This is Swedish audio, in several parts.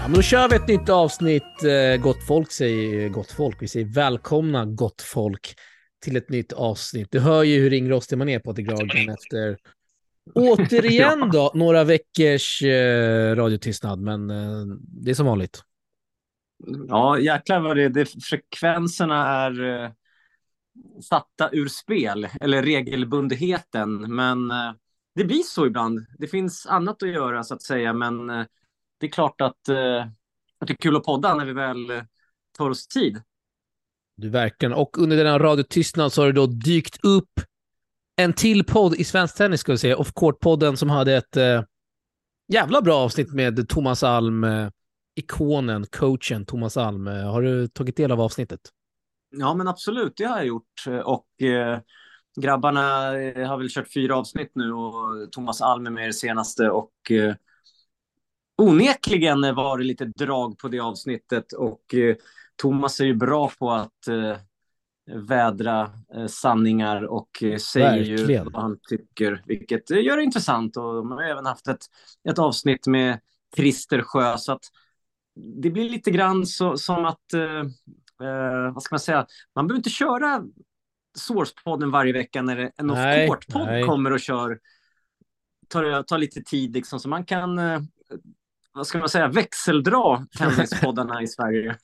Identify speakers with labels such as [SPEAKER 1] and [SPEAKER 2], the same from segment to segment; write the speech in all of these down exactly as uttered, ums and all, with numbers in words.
[SPEAKER 1] Ja, men då kör vi ett nytt avsnitt. Eh, gott folk säger gott folk. Vi säger välkomna gott folk till ett nytt avsnitt. Du hör ju hur ringrostig man är på Gragen efter återigen då några veckors eh, radiotystnad, men eh, det är som vanligt.
[SPEAKER 2] Ja, jäklar vad det, det frekvenserna är eh, satta ur spel, eller regelbundenheten, men eh, det blir så ibland. Det finns annat att göra så att säga, men eh, det är klart att, eh, att det är kul att podda när vi väl eh, tar oss tid.
[SPEAKER 1] Du verkligen. Och under den här radiotystnad så har det då dykt upp en till podd i svensk tennis, ska vi säga, Off Court-podden, som hade ett eh, jävla bra avsnitt med Thomas Alm, eh, ikonen, coachen Thomas Alm. Eh, har du tagit del av avsnittet?
[SPEAKER 2] Ja, men absolut, det har jag gjort. Och eh, grabbarna eh, har väl kört fyra avsnitt nu och Thomas Alm är med i det senaste, och eh, onekligen var det lite drag på det avsnittet, och eh, Thomas är ju bra på att eh, vädra eh, sanningar och eh, säger ju vad han tycker, vilket eh, gör det intressant. Och man har även haft ett, ett avsnitt med Christer Sjö, så att det blir lite grann så, som att eh, eh, vad ska man säga, man behöver inte köra Source-podden varje vecka när en off-court-podd kommer och kör, tar, tar lite tid liksom, så man kan eh, vad ska man säga, växeldra tennispoddarna i Sverige.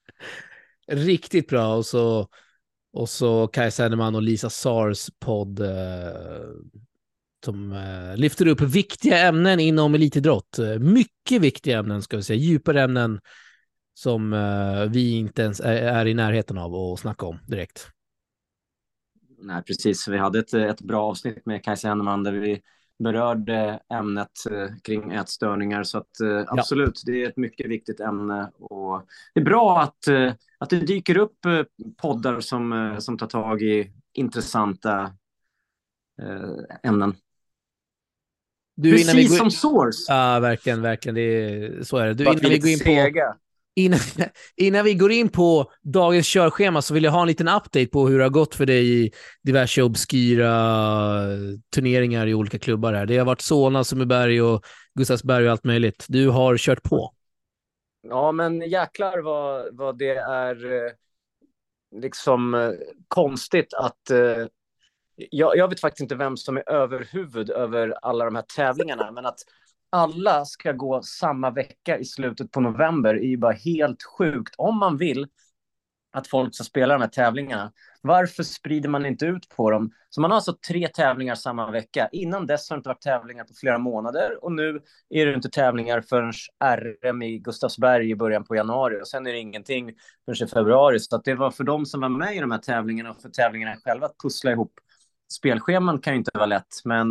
[SPEAKER 1] Riktigt bra. Och så, och så Kaj Sänneman och Lisa Sars podd eh, som eh, lyfter upp viktiga ämnen inom elitidrott. Mycket viktiga ämnen, ska vi säga. Djupare ämnen som eh, vi inte ens är, är i närheten av att snacka om direkt.
[SPEAKER 2] Nej, precis. Vi hade ett, ett bra avsnitt med Kaj Sänneman där vi berörde ämnet eh, kring ätstörningar, så att eh, absolut, ja. Det är ett mycket viktigt ämne, och det är bra att, eh, att det dyker upp eh, poddar som, eh, som tar tag i intressanta eh, ämnen. Du, precis vi går... som Source.
[SPEAKER 1] Ja, verkligen, verkligen. Det är, så är det. Du, innan vi går in på... Innan, innan vi går in på dagens körschema så vill jag ha en liten update på hur det har gått för dig i diverse obskyra turneringar i olika klubbar här. Det har varit Solna, Sundbyberg och Gustavsberg och allt möjligt. Du har kört på.
[SPEAKER 2] Ja, men jäklar vad, vad det är eh, liksom eh, konstigt att eh, jag, jag vet faktiskt inte vem som är överhuvud över alla de här tävlingarna, men att alla ska gå samma vecka i slutet på november är ju bara helt sjukt. Om man vill att folk ska spela de här tävlingarna, varför sprider man inte ut på dem? Så man har alltså tre tävlingar samma vecka. Innan dess har det inte varit tävlingar på flera månader, och nu är det inte tävlingar förrän R M i Gustavsberg i början på januari, och sen är det ingenting förrän i februari. Så att det var för dem som var med i de här tävlingarna och för tävlingarna själva att pussla ihop. Spelscheman kan ju inte vara lätt, men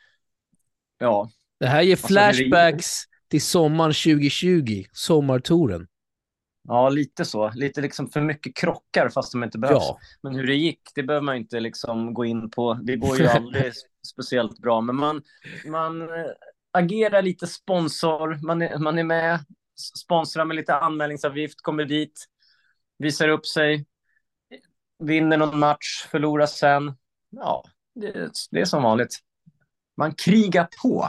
[SPEAKER 2] ja.
[SPEAKER 1] Det här ger flashbacks till sommaren tjugo tjugo, sommartouren.
[SPEAKER 2] Ja, lite så. Lite liksom för mycket krockar fast de inte behövs. Ja. Men hur det gick, det behöver man inte liksom gå in på. Det går ju aldrig speciellt bra. Men man, man agerar lite sponsor. Man är, man är med, sponsrar med lite anmälningsavgift, kommer dit, visar upp sig, vinner någon match, förlorar sen. Ja, det, det är som vanligt. Man krigar på.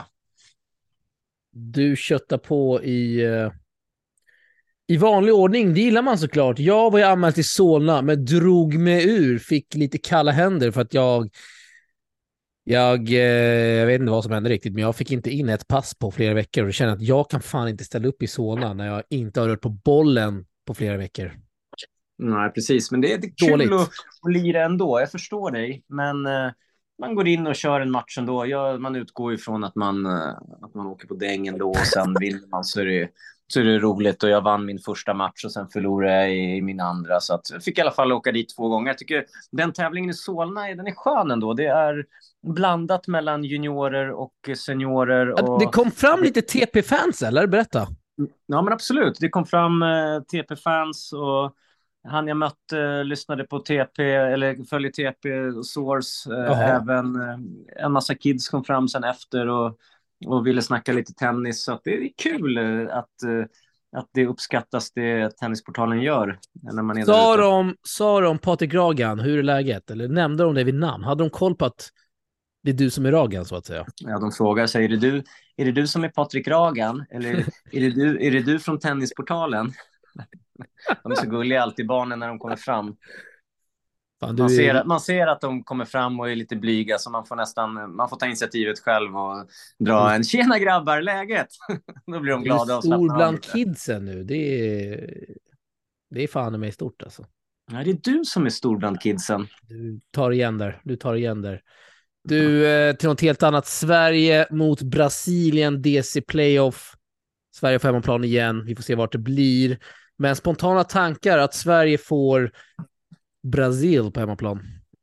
[SPEAKER 1] Du köttar på i, uh, i vanlig ordning. Det gillar man såklart. Jag var ju anmäld till Solna, men drog mig ur. Fick lite kalla händer för att jag... Jag, uh, jag vet inte vad som hände riktigt, men jag fick inte in ett pass på flera veckor. Och jag känner att jag kan fan inte ställa upp i Solna när jag inte har rört på bollen på flera veckor.
[SPEAKER 2] Nej, precis. Men det är, det är kul att, att lira ändå. Jag förstår dig. Men... Uh... Man går in och kör en match ändå. Ja, man utgår ifrån att man, att man åker på dängen då, och sen vinner man, så är, det, så är det roligt. Och jag vann min första match och sen förlorade jag i, i min andra. Så att jag fick i alla fall åka dit två gånger. Jag tycker den tävlingen i Solna, den är skön ändå. Det är blandat mellan juniorer och seniorer. Och...
[SPEAKER 1] Det kom fram lite T P-fans, eller? Berätta.
[SPEAKER 2] Ja, men absolut. Det kom fram eh, T P-fans, och han jag mötte lyssnade på T P, eller följer T P och Source. Eh, även eh, en massa kids kom fram sen efter och, och ville snacka lite tennis. Så att det är kul eh, att, eh, att det uppskattas, det Tennisportalen gör. När man är
[SPEAKER 1] sa, de, sa de Patrik Gragan, hur är läget? Eller nämnde de det vid namn? Hade de koll på att Det är du som är Ragan, så att säga.
[SPEAKER 2] Ja, de frågar sig, är det du, är det du som är Patrik Ragan? Eller är det, är det, du, är det du från Tennisportalen? De är så gulliga alltid, barnen, när de kommer fram.
[SPEAKER 1] Fan,
[SPEAKER 2] Man
[SPEAKER 1] du är...
[SPEAKER 2] ser, man ser att de kommer fram och är lite blyga, så man får nästan man får ta initiativet själv och dra en tjena grabbar, läget? Då blir de
[SPEAKER 1] Du är
[SPEAKER 2] glada och
[SPEAKER 1] stor
[SPEAKER 2] slappnar av
[SPEAKER 1] bland
[SPEAKER 2] lite.
[SPEAKER 1] kidsen nu. Det är, det är fan i mig stort alltså.
[SPEAKER 2] Ja, det är du som är stor bland kidsen.
[SPEAKER 1] Du tar igen där. Du tar igen där. Du, eh, till något helt annat. Sverige mot Brasilien, D C Playoff. Sverige på hemmaplan igen. Vi får se vart det blir. Men spontana tankar att Sverige får Brasil på hemmaplan.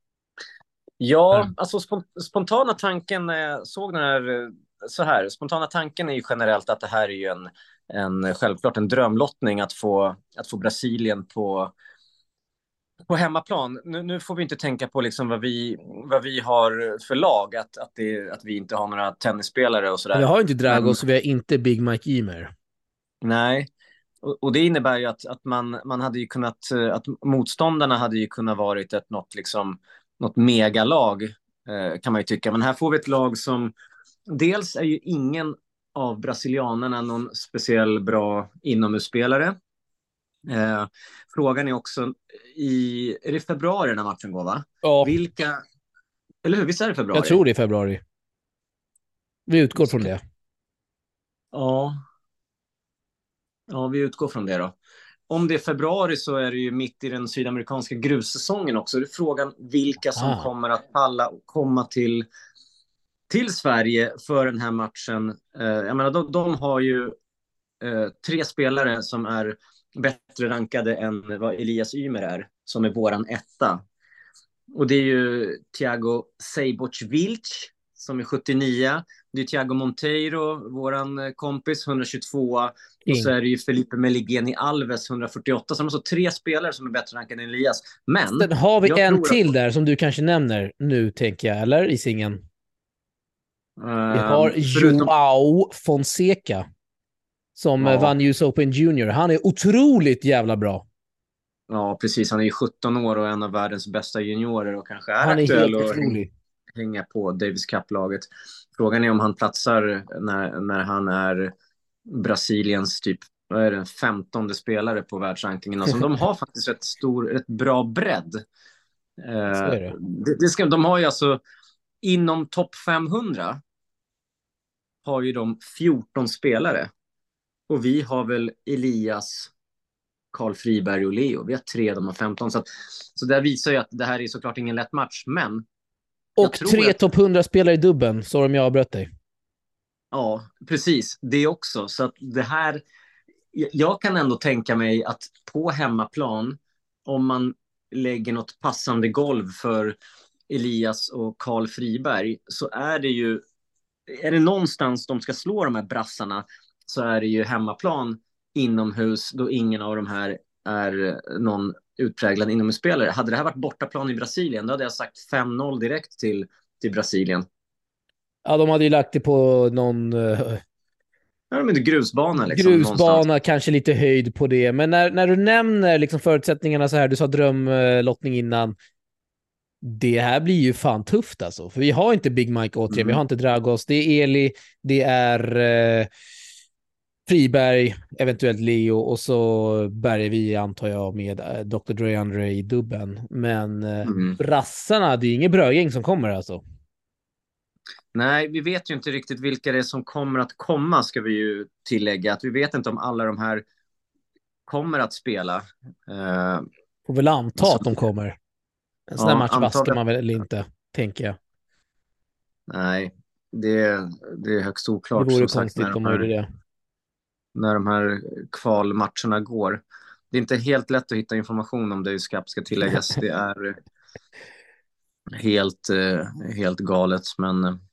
[SPEAKER 2] Ja,
[SPEAKER 1] Mm.
[SPEAKER 2] alltså spontana tanken när jag såg den här, så här, spontana tanken är ju generellt att det här är ju en, en självklart en drömlottning att få, att få Brasilien på, på hemmaplan. Nu, nu får vi inte tänka på liksom vad, vi, vad vi har för lag, att, att, det, att vi inte har några tennisspelare och
[SPEAKER 1] Vi
[SPEAKER 2] sådär.
[SPEAKER 1] har inte
[SPEAKER 2] Men,
[SPEAKER 1] Dragos och vi har inte Big Mike Ymer.
[SPEAKER 2] nej, och, och det innebär ju att, att man, man hade ju kunnat, att motståndarna hade ju kunnat varit ett något liksom något megalag, eh, kan man ju tycka. Men här får vi ett lag som dels är ju ingen av brasilianerna någon speciell bra inomhusspelare. Eh, frågan är också, i, är det februari den här matchen går, va?
[SPEAKER 1] Ja.
[SPEAKER 2] Vilka, eller hur, visst är det februari?
[SPEAKER 1] Jag tror det är februari. Vi utgår från det.
[SPEAKER 2] Ja. Ja, vi utgår från det då. Om det är februari så är det ju mitt i den sydamerikanska grussäsongen också. Det är frågan vilka som
[SPEAKER 1] Ah.
[SPEAKER 2] kommer att palla och komma till, till Sverige för den här matchen. Eh, jag menar, de, de har ju eh, tre spelare som är bättre rankade än vad Elias Ymer är, som är våran etta. Och det är ju Thiago Seiboc Vilch som är sjuttionio. Det är Thiago Monteiro, våran kompis, etthundratjugotvå.
[SPEAKER 1] King.
[SPEAKER 2] Och så är det ju Felipe Meligeni Alves, etthundrafyrtioåtta. Så de har så tre spelare som är bättre rankade än Elias. Men
[SPEAKER 1] Sen har vi
[SPEAKER 2] jag
[SPEAKER 1] en
[SPEAKER 2] tror
[SPEAKER 1] till
[SPEAKER 2] att,
[SPEAKER 1] där som du kanske nämner nu, tänker jag, eller i singeln.
[SPEAKER 2] uh,
[SPEAKER 1] Vi har
[SPEAKER 2] förutom,
[SPEAKER 1] Joao Fonseca som
[SPEAKER 2] Ja.
[SPEAKER 1] vann U S Open Junior. Han är otroligt jävla bra.
[SPEAKER 2] Ja, precis. Han är ju sjutton år och en av världens bästa juniorer och kanske är
[SPEAKER 1] Han är
[SPEAKER 2] aktuell
[SPEAKER 1] helt
[SPEAKER 2] att
[SPEAKER 1] otrolig.
[SPEAKER 2] hänga på Davis Cup-laget. Frågan är om han platsar när, när han är Brasiliens typ, vad är det, femtonde spelare på världsrankingen. Alltså, de har faktiskt ett stor, ett bra bredd. Eh,
[SPEAKER 1] Så är det.
[SPEAKER 2] det, det ska, de har ju alltså inom topp femhundra har ju de fjorton spelare. Och vi har väl Elias, Karl Friberg och Leo. Vi har tre, de har femton. Så, att, så det visar ju att det här är såklart ingen lätt match, men
[SPEAKER 1] Och tre
[SPEAKER 2] att,
[SPEAKER 1] topp hundra spelare i dubben, så om jag avbröt dig.
[SPEAKER 2] Ja, precis. Det också. Så att det här, jag kan ändå tänka mig att på hemmaplan, om man lägger något passande golv för Elias och Karl Friberg, så är det ju, är det någonstans de ska slå de här brassarna, så är det ju hemmaplan inomhus, då ingen av de här är någon utpräglad inomhusspelare. Hade det här varit bortaplan i Brasilien, då hade jag sagt fem noll direkt till, till Brasilien.
[SPEAKER 1] Ja, de hade ju lagt det på någon uh,
[SPEAKER 2] Ja, de är inte grusbana liksom.
[SPEAKER 1] grusbana,
[SPEAKER 2] Någonstans.
[SPEAKER 1] kanske lite höjd på det. Men när, när du nämner liksom förutsättningarna så här, du sa drömlottning innan. Det här blir ju fan tufft alltså. För vi har inte Big Mike återigen,
[SPEAKER 2] Mm.
[SPEAKER 1] vi har inte Dragos. Det är Eli, det är uh, Friberg, eventuellt Leo, och så bärgar vi, antar jag, med uh, doktor Dre Andre i dubben. Men uh,
[SPEAKER 2] Mm.
[SPEAKER 1] brassarna, det är inget brödgäng som kommer alltså.
[SPEAKER 2] Nej, vi vet ju inte riktigt vilka det är som kommer att komma, ska vi ju tillägga. Att vi vet inte om alla de här kommer att spela. Uh,
[SPEAKER 1] Får väl anta
[SPEAKER 2] så,
[SPEAKER 1] att de kommer. En sån
[SPEAKER 2] ja,
[SPEAKER 1] här match vaskar
[SPEAKER 2] antagligen.
[SPEAKER 1] man väl inte, tänker jag.
[SPEAKER 2] Nej, det, det är högst
[SPEAKER 1] Det
[SPEAKER 2] oklart.
[SPEAKER 1] vore
[SPEAKER 2] som sagt,
[SPEAKER 1] konstigt
[SPEAKER 2] när
[SPEAKER 1] om
[SPEAKER 2] de
[SPEAKER 1] man
[SPEAKER 2] här,
[SPEAKER 1] gjorde det.
[SPEAKER 2] när de här kvalmatcherna går. Det är inte helt lätt att hitta information om Davis Cup, ska tilläggas. Det är helt, uh, helt galet, men... Uh,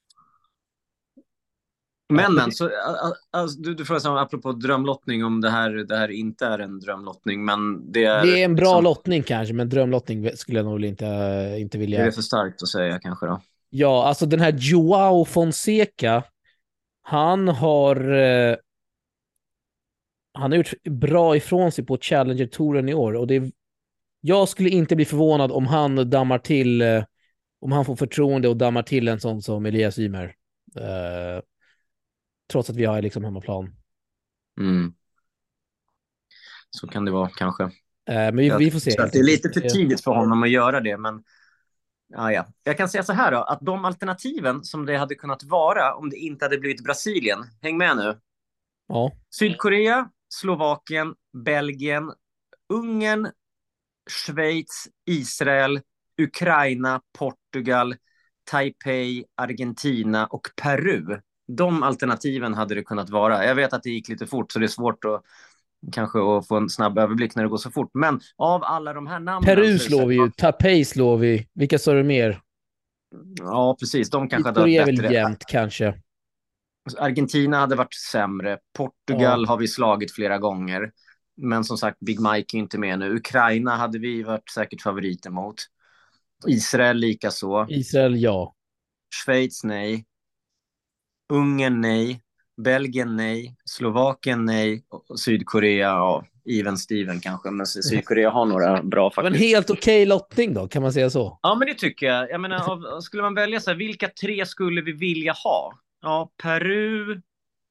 [SPEAKER 2] Men, men, så, alltså, du, du frågar så, apropå drömlottning, om det här, det här inte är en drömlottning, men det är...
[SPEAKER 1] Det är en bra
[SPEAKER 2] liksom,
[SPEAKER 1] lottning kanske, men drömlottning skulle jag nog inte, inte vilja...
[SPEAKER 2] är det för starkt att säga kanske då?
[SPEAKER 1] Ja, alltså den här Joao Fonseca, han har... Eh, han har gjort bra ifrån sig på Challenger-touren i år, och det är, jag skulle inte bli förvånad om han dammar till eh, om han får förtroende och dammar till en sån som Elias Ymer. Uh, trots att vi har liksom hemmaplan.
[SPEAKER 2] Mm. Så kan det vara kanske.
[SPEAKER 1] Uh, men vi, vi får se.
[SPEAKER 2] Så det är lite för tidigt för honom att göra det, men ja, ja. Jag kan säga så här då, att de alternativen som det hade kunnat vara om det inte hade blivit Brasilien, häng med nu.
[SPEAKER 1] Ja.
[SPEAKER 2] Sydkorea, Slovakien, Belgien, Ungern, Schweiz, Israel, Ukraina, Portugal, Taipei, Argentina och Peru. De alternativen hade det kunnat vara. Jag vet att det gick lite fort, så det är svårt att kanske att få en snabb överblick när det går så fort. Men av alla de här namnen...
[SPEAKER 1] Peru slår vi ju, Taipei slår vi. Vilka sa du mer?
[SPEAKER 2] Ja, precis. De kanske hade
[SPEAKER 1] varit
[SPEAKER 2] bättre.
[SPEAKER 1] Det är väl jämnt kanske.
[SPEAKER 2] Argentina hade varit sämre. Portugal
[SPEAKER 1] ja.
[SPEAKER 2] har vi slagit flera gånger. Men som sagt, Big Mike är inte med nu. Ukraina hade vi varit säkert favoriter mot. Israel lika så.
[SPEAKER 1] Israel, ja.
[SPEAKER 2] Schweiz, nej. Ungern, nej. Belgien, nej. Slovakien, nej. Och Sydkorea, ja. Even Steven kanske. Men Sydkorea har några bra faktiskt.
[SPEAKER 1] Men helt okej okay lottning då, kan man säga så?
[SPEAKER 2] Ja, men det tycker jag. Jag menar, av, skulle man välja så här, vilka tre skulle vi vilja ha? Ja, Peru.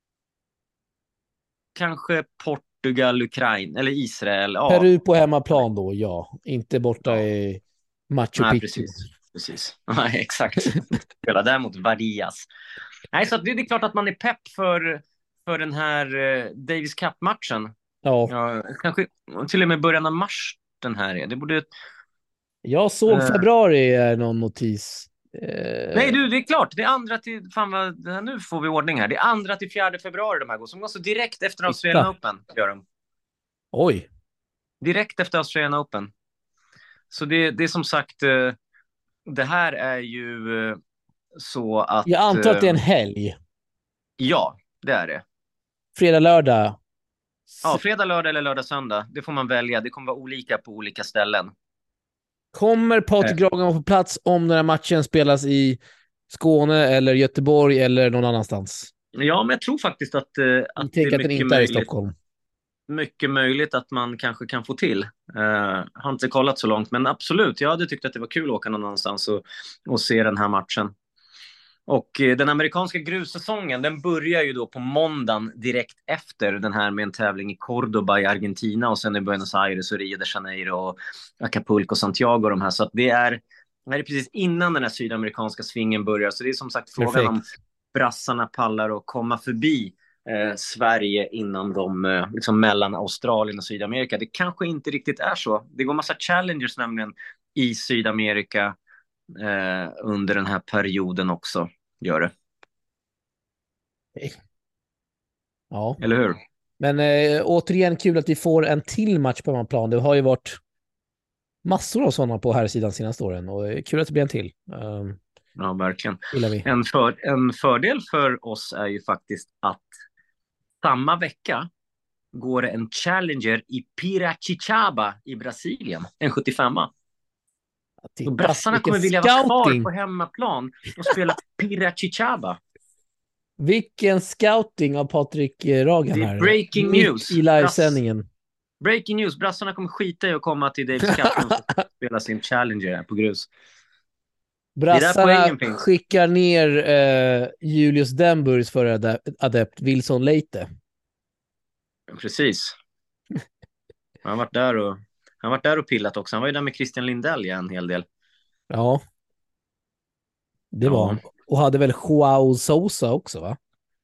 [SPEAKER 2] Kanske Portugal, Ukraina eller Israel. Ja.
[SPEAKER 1] Peru på hemmaplan då, ja. Inte borta ja. i Machu
[SPEAKER 2] Nej,
[SPEAKER 1] Picchu.
[SPEAKER 2] Precis, precis. Nej, exakt. Spela däremot Varias. Nej, så det är klart att man är pepp för, för den här uh, Davis Cup-matchen.
[SPEAKER 1] Ja.
[SPEAKER 2] ja. Kanske till och med början av mars den här är. Det borde...
[SPEAKER 1] Jag såg uh... februari är någon notis. Uh...
[SPEAKER 2] Nej, du, det är klart. Det är andra till... Fan vad... Nu får vi ordning här. Det är andra till fjärde februari de här går. Som går så direkt efter Australian Open. Gör de.
[SPEAKER 1] Oj.
[SPEAKER 2] Direkt efter Australian Open. Så det, det är som sagt... Uh, det här är ju uh, så att...
[SPEAKER 1] Jag antar att det är en helg.
[SPEAKER 2] Ja, det är det.
[SPEAKER 1] Fredag, lördag.
[SPEAKER 2] Ja, fredag, lördag eller lördag, söndag. Det får man välja. Det kommer vara olika på olika ställen.
[SPEAKER 1] Kommer Patrik Lagan vara på plats om den här matchen spelas i Skåne eller Göteborg eller någon annanstans?
[SPEAKER 2] Ja, men jag tror faktiskt att, att
[SPEAKER 1] det är att mycket inte är i Stockholm.
[SPEAKER 2] Mycket möjligt att man kanske kan få till. Uh, har inte kollat så långt, men absolut. Jag hade tyckt att det var kul att åka någon annanstans och, och se den här matchen. Och eh, den amerikanska grussäsongen, den börjar ju då på måndagen direkt efter den här med en tävling i Cordoba i Argentina och sen i Buenos Aires och Rio de Janeiro och Acapulco och Santiago och de här. Så att det är, det är precis innan den här sydamerikanska svingen börjar. Så det är som sagt frågan Perfekt. om brassarna pallar att komma förbi eh, Sverige innan de, eh, liksom mellan Australien och Sydamerika. Det kanske inte riktigt är så. Det går massa challengers nämligen i Sydamerika eh, under den här perioden också. Gör det.
[SPEAKER 1] Ja.
[SPEAKER 2] Eller hur?
[SPEAKER 1] Men äh, återigen kul att vi får en till match på plan. Det har ju varit massor av sådana på här sidan senaste åren och kul att det blir en till. Um,
[SPEAKER 2] ja, verkligen. En, för, en fördel för oss är ju faktiskt att samma vecka går det en Challenger i Piracicaba i Brasilien. En sjuttiofem-a. Och brassarna kommer vilja scouting. vara kvar på hemmaplan och spela Piracicaba.
[SPEAKER 1] Vilken scouting av Patrik Ragan här.
[SPEAKER 2] Det är breaking
[SPEAKER 1] Mitt
[SPEAKER 2] news.
[SPEAKER 1] i livesändningen.
[SPEAKER 2] Brass... Breaking news. Brassarna kommer skita i att komma till Davis Cup och spela sin Challenger på grus.
[SPEAKER 1] Brassarna skickar ner eh, Julius Denburgs före adept Wilson Leite.
[SPEAKER 2] Precis. Han har varit där och han har varit där och pillat också. Han var ju där med Christian Lindell ja, en hel del.
[SPEAKER 1] Ja. Det ja. var han. Och hade väl Joao Sousa också, va?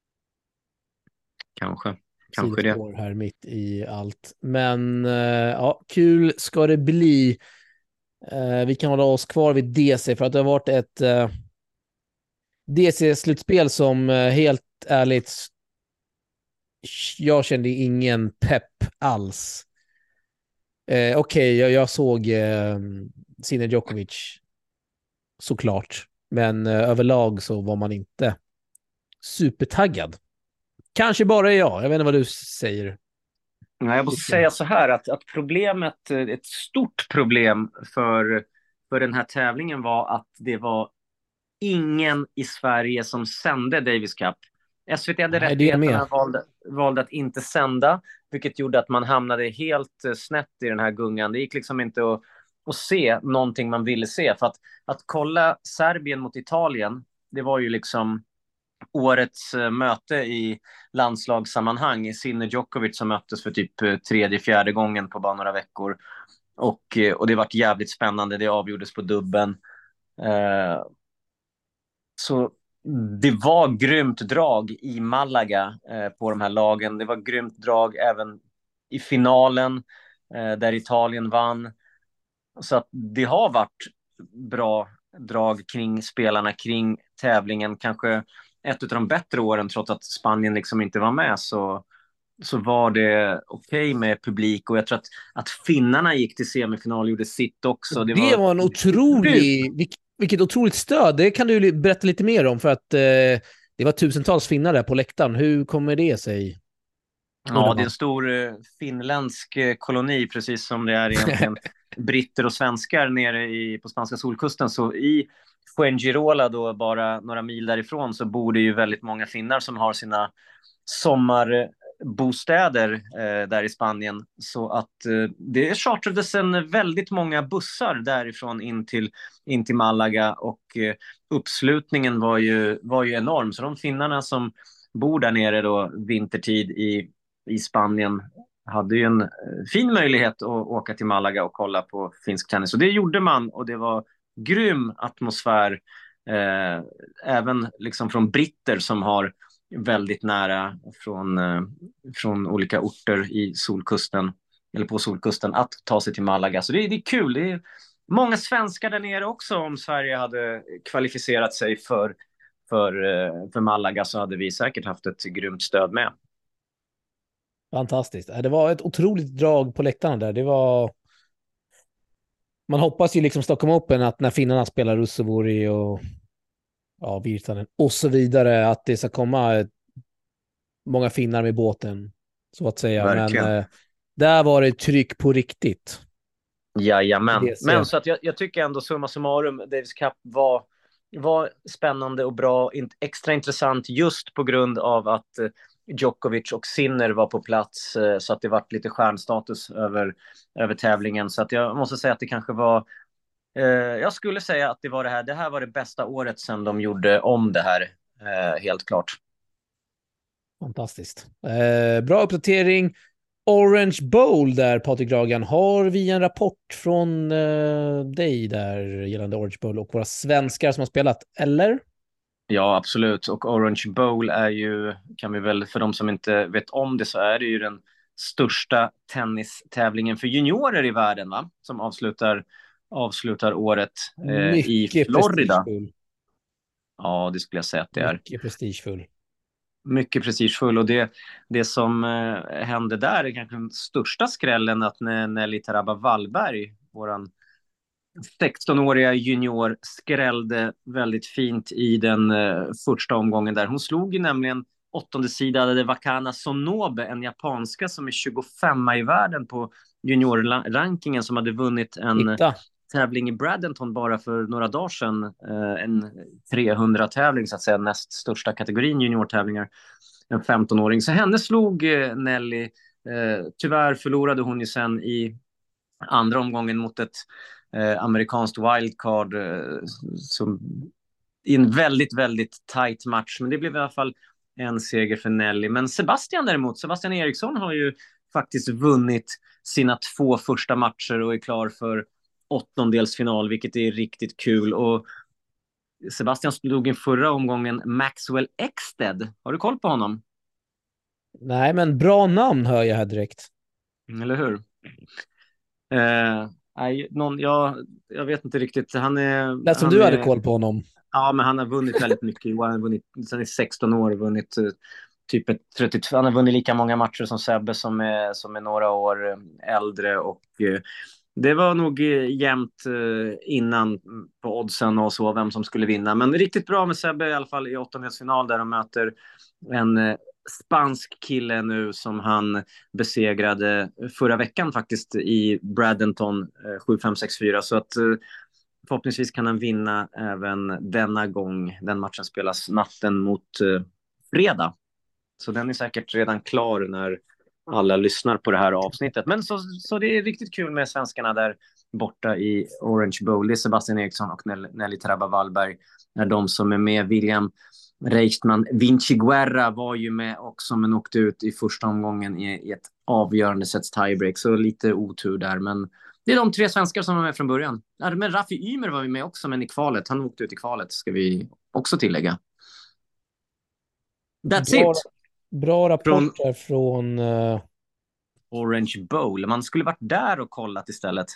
[SPEAKER 2] Kanske. Kanske det.
[SPEAKER 1] Här mitt i allt. Men uh, ja, kul ska det bli. Uh, vi kan hålla oss kvar vid D C för att det har varit ett uh, D C-slutspel som uh, helt ärligt jag kände ingen pepp alls. Uh, Okej, okay, jag, jag såg uh, Sinner Djokovic såklart. Men uh, överlag så var man inte supertaggad. Kanske bara jag. Jag vet inte vad du säger.
[SPEAKER 2] Nej, jag måste säga så här att, att problemet, ett stort problem för, för den här tävlingen var att det var ingen i Sverige som sände Davis Cup. S V T hade rättigheterna valde, valde att inte sända, vilket gjorde att man hamnade helt snett i den här gungan. Det gick liksom inte att, och se någonting man ville se. För att, att kolla Serbien mot Italien, det var ju liksom årets eh, möte i landslagssammanhang. Sinner Djokovic som möttes för typ eh, tredje, fjärde gången på bara några veckor. Och, eh, och det var jävligt spännande. Det avgjordes på dubben. Eh, så det var grymt drag i Malaga eh, på de här lagen. Det var grymt drag även i finalen eh, där Italien vann. Så att det har varit bra drag kring spelarna, kring tävlingen. Kanske ett av de bättre åren, trots att Spanien liksom inte var med, så, så var det okej okay med publik. Och jag tror att, att finnarna gick till semifinal, gjorde sitt också. Det
[SPEAKER 1] Det
[SPEAKER 2] var
[SPEAKER 1] var en otrolig... Vilk, vilket otroligt stöd. Det kan du berätta lite mer om, för att eh, det var tusentals finnar där på läktaren. Hur kommer det sig?
[SPEAKER 2] Ja, det är en stor eh, finländsk eh, koloni, precis som det är egentligen britter och svenskar nere i, på spanska solkusten. Så i Fuengirola, då bara några mil därifrån, så bor det ju väldigt många finnar som har sina sommarbostäder eh, där i Spanien. Så att eh, det chartrades en väldigt många bussar därifrån in till, in till Malaga, och eh, uppslutningen var ju, var ju enorm. Så de finnarna som bor där nere då vintertid i i Spanien hade ju en eh, fin möjlighet att åka till Malaga och kolla på finsk tennis. Och det gjorde man, och det var grym atmosfär. Eh, även liksom från britter som har väldigt nära från, eh, från olika orter i solkusten, eller på solkusten, att ta sig till Malaga. Så det, det är kul. Det är många svenskar där nere också. Om Sverige hade kvalificerat sig för, för, eh, för Malaga, så hade vi säkert haft ett grymt stöd med.
[SPEAKER 1] Fantastiskt. Det var ett otroligt drag på läktarna där. Det var... Man hoppas ju liksom Stockholm Open att när finnarna spelar Russovori och ja, Virtanen och så vidare, att det ska komma många finnar med båten, så att säga.
[SPEAKER 2] Verkligen.
[SPEAKER 1] Men eh, där var det tryck på riktigt.
[SPEAKER 2] Jajamän. Men så att jag, jag tycker ändå summa summarum, Davis Cup var, var spännande och bra, extra intressant just på grund av att eh, Djokovic och Sinner var på plats, eh, så att det var lite stjärnstatus över, över tävlingen. Så att jag måste säga att det kanske var, eh, jag skulle säga att det var det här, det här var det bästa året sedan de gjorde om det här, eh, helt klart.
[SPEAKER 1] Fantastiskt. Eh, bra uppdatering. Orange Bowl där, Patrik Dragan. Har vi en rapport från eh, dig där gällande Orange Bowl och våra svenskar som har spelat, eller?
[SPEAKER 2] Ja, absolut. Och Orange Bowl är ju, kan vi väl, för de som inte vet om det, så är det ju den största tennistävlingen för juniorer i världen, va? Som avslutar, avslutar året eh, i Florida.
[SPEAKER 1] Prestigefull.
[SPEAKER 2] Ja, det skulle jag säga att det är.
[SPEAKER 1] Mycket prestigefull.
[SPEAKER 2] Mycket prestigefull, och det, det som eh, hände där är kanske den största skrällen, att när Nelly Taraba Wallberg, våran sexton-åriga junior, skrällde väldigt fint i den eh, första omgången där. Hon slog ju nämligen åttondesidade Wakana Sonobe, en japanska som är tjugofemma i världen på juniorrankingen, som hade vunnit en
[SPEAKER 1] Hitta.
[SPEAKER 2] tävling i Bradenton bara för några dagar sedan. Eh, en trehundra-tävling, så att säga, näst största kategorin juniortävlingar. En femton-åring. Så henne slog eh, Nelly. Eh, tyvärr förlorade hon ju sen i andra omgången mot ett eh, amerikanskt wildcard eh, som, i en väldigt, väldigt tight match. Men det blev i alla fall en seger för Nelly. Men Sebastian däremot, Sebastian Eriksson har ju faktiskt vunnit sina två första matcher och är klar för åttondelsfinal, vilket är riktigt kul. Och Sebastian slog i förra omgången Maxwell Eksted. Har du koll på honom?
[SPEAKER 1] Nej, men bra namn hör jag här direkt.
[SPEAKER 2] Eller hur? Eh, nej, någon, jag, jag vet inte riktigt. Han är...
[SPEAKER 1] Lät som
[SPEAKER 2] han
[SPEAKER 1] du
[SPEAKER 2] är,
[SPEAKER 1] hade koll på honom.
[SPEAKER 2] Ja, men han har vunnit väldigt mycket. Han har vunnit, sen är sexton år, vunnit eh, typ ett trettiotvå. Han har vunnit lika många matcher som Sebbe, som är, som är några år eh, äldre. Och eh, det var nog eh, jämnt eh, innan på oddsen och så, vem som skulle vinna. Men riktigt bra med Sebbe i alla fall i åttondelsfinal, där de möter en eh, spansk kille nu som han besegrade förra veckan faktiskt i Bradenton eh, sju fem sex fyra. Så att eh, förhoppningsvis kan han vinna även denna gång. Den matchen spelas natten mot eh, fredag. Så den är säkert redan klar när alla lyssnar på det här avsnittet. Men så, så det är riktigt kul med svenskarna där borta i Orange Bowl. Det är Sebastian Eriksson och Nelly Trabba Wallberg är de som är med. William Reichtman, Vinci Guerra var ju med också men åkte ut i första omgången i, i ett avgörande sets tiebreak. Så lite otur där, men det är de tre svenskar som var med från början. Ja, men Rafi Ymer var ju med också, men i kvalet. Han åkte ut i kvalet, ska vi också tillägga. That's
[SPEAKER 1] Bra,
[SPEAKER 2] it!
[SPEAKER 1] bra
[SPEAKER 2] Från
[SPEAKER 1] rapporter från... Uh...
[SPEAKER 2] Orange Bowl. Man skulle varit där och kollat istället.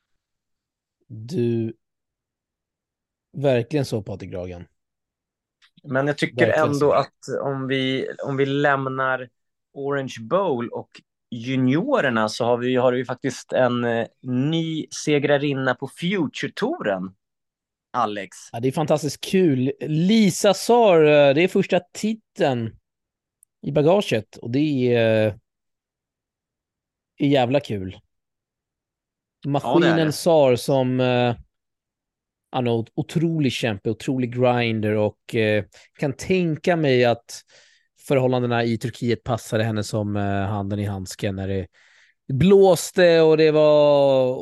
[SPEAKER 1] Du... Verkligen så, Patrik Gragen.
[SPEAKER 2] Men jag tycker
[SPEAKER 1] Verkligen
[SPEAKER 2] ändå
[SPEAKER 1] så.
[SPEAKER 2] att om vi, om vi lämnar Orange Bowl och juniorerna så har vi, har vi faktiskt en eh, ny segrarinna på Future-touren. Alex.
[SPEAKER 1] Ja, det är fantastiskt kul. Lisa Sar, eh, det är första titeln i bagaget och det är, eh, är jävla kul.
[SPEAKER 2] Ja, det är
[SPEAKER 1] Maskinen
[SPEAKER 2] det.
[SPEAKER 1] Sar som eh, han är otrolig kämpe, otrolig grinder och eh, kan tänka mig att förhållandena i Turkiet passade henne som eh, handen i handsken när det blåste och det var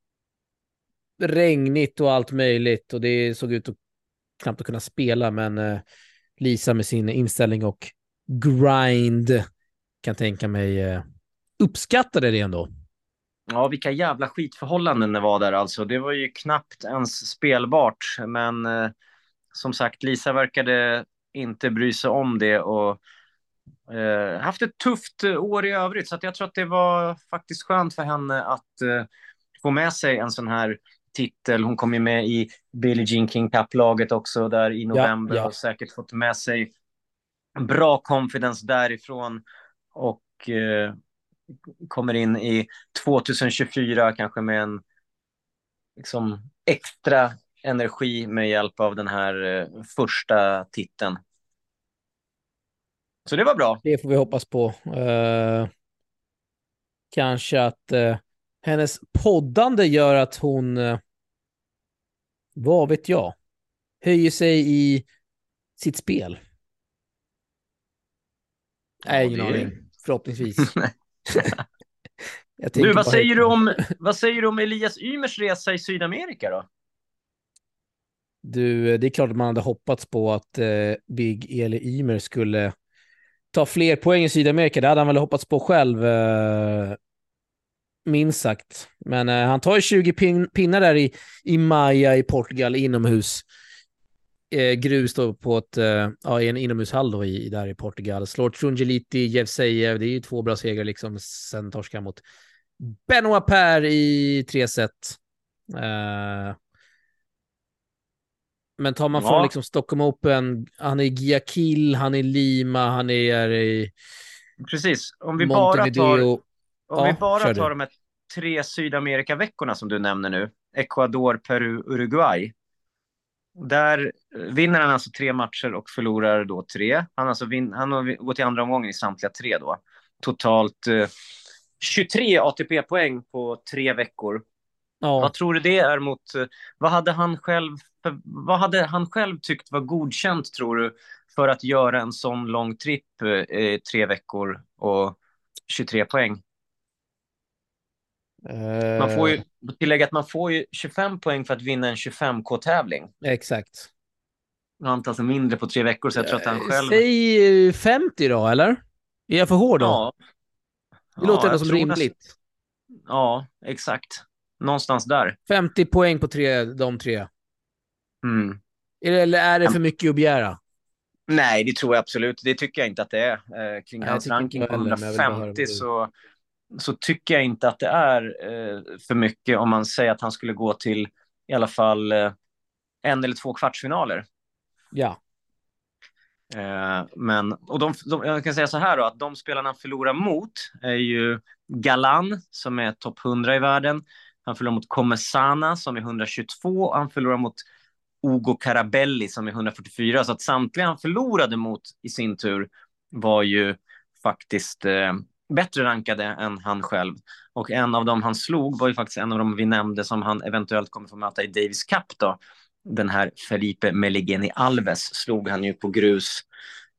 [SPEAKER 1] regnigt och allt möjligt och det såg ut att knappt att kunna spela, men eh, Lisa med sin inställning och grind kan tänka mig eh, uppskattade det ändå.
[SPEAKER 2] Ja, vilka jävla skitförhållanden det var där alltså. Det var ju knappt ens spelbart, men eh, som sagt, Lisa verkade inte bry sig om det och eh, haft ett tufft år i övrigt, så att jag tror att det var faktiskt skönt för henne att eh, få med sig en sån här titel. Hon kom ju med i Billie Jean King Cup-laget också där i
[SPEAKER 1] Ja,
[SPEAKER 2] november
[SPEAKER 1] ja.
[SPEAKER 2] och säkert fått med sig bra confidence därifrån och eh, kommer in i tjugohundratjugofyra kanske med en liksom extra energi med hjälp av den här eh, första titeln. Så det var bra.
[SPEAKER 1] Det får vi hoppas på. Uh, kanske att uh, hennes poddande gör att hon, uh, vad vet jag, höjer sig i sitt spel. Nej,
[SPEAKER 2] Ja,
[SPEAKER 1] ingen
[SPEAKER 2] det är...
[SPEAKER 1] aning. Förhoppningsvis. Jag
[SPEAKER 2] Du,
[SPEAKER 1] tänker
[SPEAKER 2] vad
[SPEAKER 1] bara
[SPEAKER 2] säger
[SPEAKER 1] högt.
[SPEAKER 2] du om vad säger du om Elias Ymers resa i Sydamerika då?
[SPEAKER 1] Du, det är klart att man hade hoppats på att uh, Big Eli Ymer skulle ta fler poäng i Sydamerika. Det hade han väl hoppats på själv. Uh, minst sagt. Men uh, han tar ju tjugo pin pinnar där i, i Maja i Portugal inomhus. Uh, grus då på ett, uh, ja, i en inomhushall då i, där i Portugal. Slår Trungeliti, Jevsejev. Det är ju två bra segrar liksom. Sen torskar mot Benoit Per i tre set. Uh, men tar man
[SPEAKER 2] Ja.
[SPEAKER 1] från liksom Stockholm Open, han är i Guayaquil, han är i Lima, han är i
[SPEAKER 2] Precis. Om vi bara tar
[SPEAKER 1] Montevideo.
[SPEAKER 2] om vi
[SPEAKER 1] Ja,
[SPEAKER 2] bara
[SPEAKER 1] kör
[SPEAKER 2] tar
[SPEAKER 1] du.
[SPEAKER 2] de här tre Sydamerika-veckorna som du nämner nu. Ecuador, Peru, Uruguay. Där vinner han alltså tre matcher och förlorar då tre. Han, alltså vin, han har gått i andra omgången i samtliga tre då. Totalt eh, tjugotre A T P-poäng på tre veckor.
[SPEAKER 1] Ja.
[SPEAKER 2] Vad tror du det är mot... eh, Vad hade han själv, för, vad hade han själv tyckt var godkänt, tror du, för att göra en sån lång tripp eh, i tre veckor och tjugotre poäng? Man får
[SPEAKER 1] Uh,
[SPEAKER 2] ju tillägga att man får ju tjugofem poäng för att vinna en tjugofem K-tävling.
[SPEAKER 1] exakt.
[SPEAKER 2] Han tar alltså mindre på tre veckor, så jag tror att han
[SPEAKER 1] Uh,
[SPEAKER 2] själv...
[SPEAKER 1] säg femtio då, eller? Är jag för hård då?
[SPEAKER 2] Ja,
[SPEAKER 1] Det låter
[SPEAKER 2] ja
[SPEAKER 1] ändå
[SPEAKER 2] jag
[SPEAKER 1] som
[SPEAKER 2] tror
[SPEAKER 1] rimligt.
[SPEAKER 2] nästan... Ja, exakt. Någonstans där.
[SPEAKER 1] femtio poäng på tre, de tre.
[SPEAKER 2] Mm.
[SPEAKER 1] Eller är det för mycket att begära?
[SPEAKER 2] Nej, det tror jag absolut. Det tycker jag inte att det är. Eh, kring
[SPEAKER 1] Nej,
[SPEAKER 2] hans
[SPEAKER 1] jag tycker
[SPEAKER 2] ranking
[SPEAKER 1] inte
[SPEAKER 2] på
[SPEAKER 1] jag heller, men jag vill bara höra vad
[SPEAKER 2] hundrafemtio
[SPEAKER 1] du-
[SPEAKER 2] så, så tycker jag inte att det är eh, för mycket om man säger att han skulle gå till i alla fall eh, en eller två kvartsfinaler.
[SPEAKER 1] Ja.
[SPEAKER 2] Eh, men, och de, de, jag kan säga så här då, att de spelarna han förlorar mot är ju Galan, som är topp hundra i världen. Han förlorar mot Comesana, som är hundratjugotvå, och han förlorar mot Ugo Carabelli, som är hundrafyrtiofyra. Så att samtliga han förlorade mot i sin tur var ju faktiskt eh, bättre rankade än han själv. Och en av dem han slog var ju faktiskt en av dem vi nämnde som han eventuellt kommer få möta i Davis Cup då. Den här Felipe Meligeni Alves slog han ju på grus